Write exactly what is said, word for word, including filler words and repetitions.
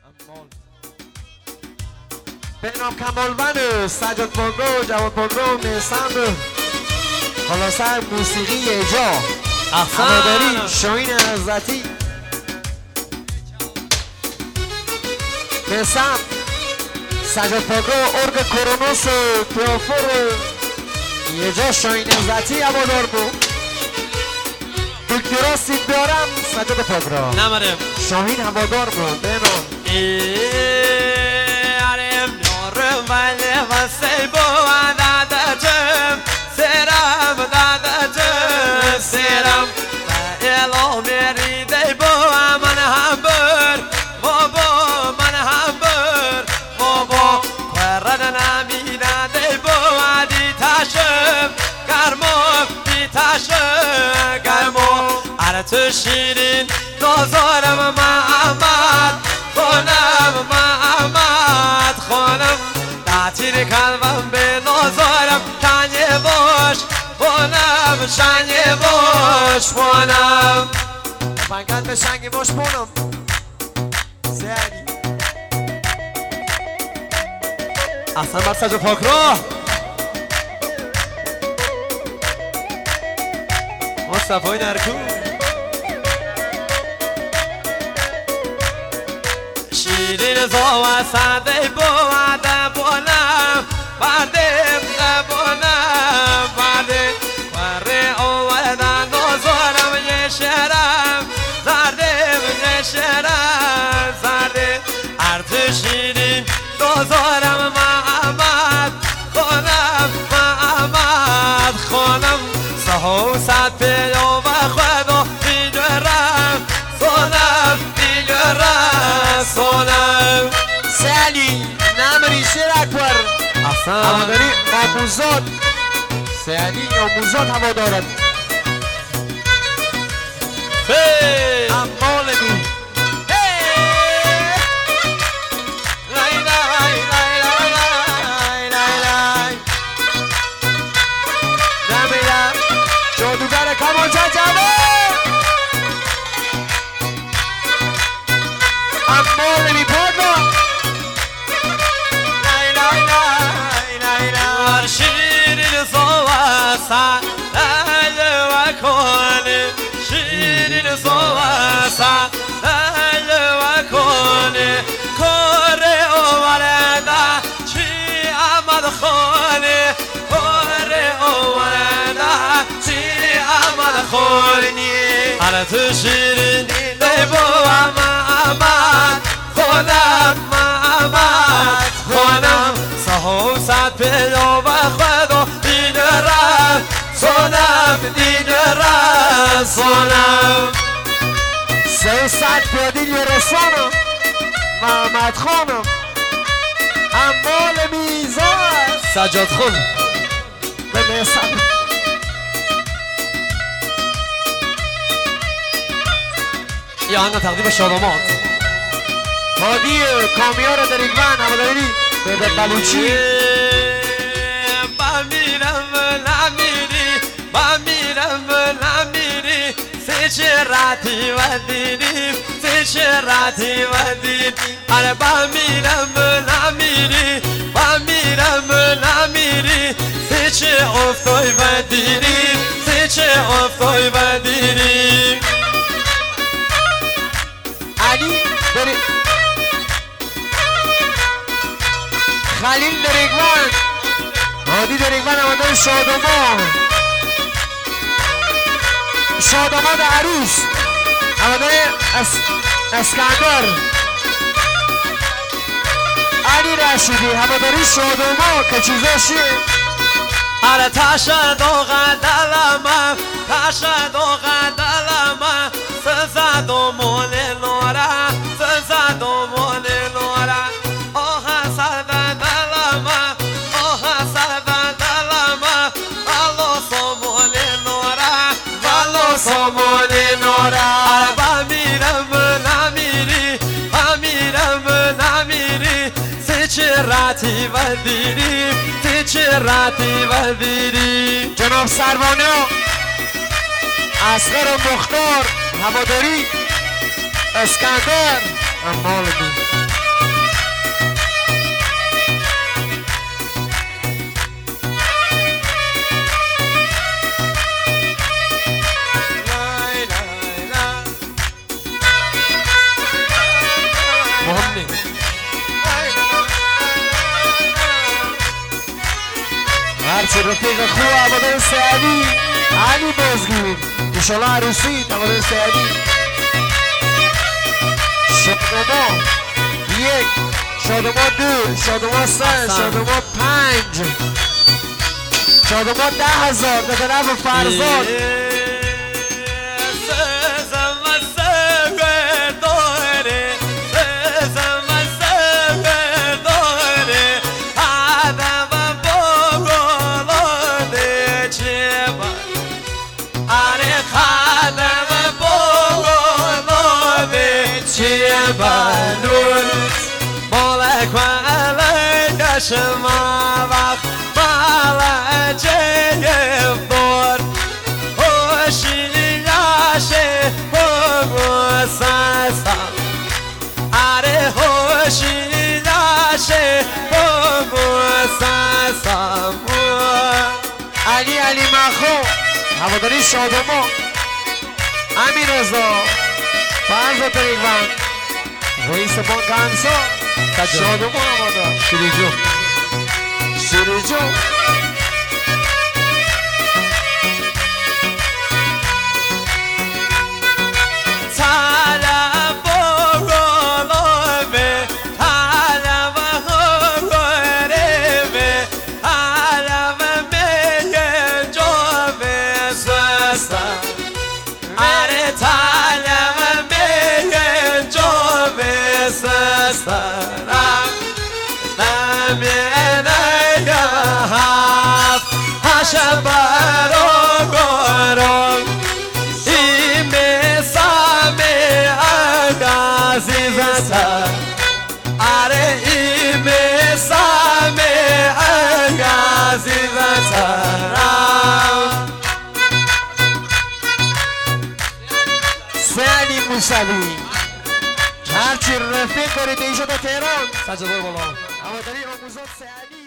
به نام کمالوند سجاد پاندو جواد پاندو میسند خلاصه موسیقی اجا هماداری شاهین عزتی میسند سجاد پاندو ارگ کرونوس پیافور اجا شاهین عزتی همادار بود دکترا سید بیارم سجاد پاندو نمرم شاهین همادار بود به نام ولی واسه با دادتم سرم دادتم سرم الو میریده با من هم بر بابا من هم بر بابا قرن نمیده با دی تاشم گرمو دی تاشم گرمو ارت شیرین نازارم محمد خونم محمد خونم تیر قلبم به نازارم کنی باش بونم شنگی باش بونم فنگل به شنگی باش بونم زیادی اصلا بر سجا پاک را مصطفی نرکو شیرین زوا ساده بوده بونم بردم بونم برده بره اومدن نازارم یه شرم زردم یه شرم زرده ارت شیرین نازارم محمد خونم محمد خونم سهو ست پیو و خدا بیدرم سونم بیدرم سونم سالی نمری شیر اکبر هماداری آموزاد سالی آموزاد هوا دارد امال می نمیرم جادوگر کمانچه جوان امال می پادا شیرین زواسا لالو کنه شیرین زواسا لالو کنه کره اومده چی آمد خانه کره اومده چی آمد خانه هر تو شیرین دیبو محمد خونم محمد خونم سهو ست پیو و خدا دیدرم سونم دیدرم سونم سه ست پیادین یه رسانم محمد خانم امال میزان سجاد خون به میسن یه آنگا تقدیم شادامات هادی کامیار دریگون همداری به بلوچی با میرم نمیری با میرم نمیری سه چراتی و دیدیم سه چراتی و دیدیم آره با میرم نمیری با میرم نمیری سه چه افتای و دیدیم سه چه افتای و دیدیم علی داری خلیل دریگون هادی دریگون همداری شادمان شادمان عروس همداری اس... اسکندر علی رشیدی همداری شادمان که چیزاشی آره تاشا دوغا دلما تاشا دوغا دلما سزا دو مول نورا سزا دو مول نورا اوها سادا دلما اوها سادا دلما والو سو مول نورا والو سو مول نورا آره با میرم نمیری با میرم نمیری سه چراتی و دیریم چه راتی و دیری جناب سروانه اصغر مختار هواداری اسکندر امال بود فهمني هرچی رفیق خوب هوادار سعدی علی بازگیر انشالله عروسی هوادار سعدی شادمان یک شادمان دو شادمان سه شادمان پنج شادمان ده هزار به طرف فرزاد بالون مالک و علیه شما وقت مالجه بار هوشیاشه بگو سستم اره هوشیاشه بگو سستم علی علی مخو هواداری شادمان امیر رضا فرزاد ریوان رئیس بانک انصار شادمان هوادار شیریجو شیریجو شبارو گورو ایمه سامه آگازی زتا آره ایمه سامه آگازی زتا سعدی موسوی هرچی رفیق دارید اینجا تا تهران سجاده بالا هواداری آموزاد سعدی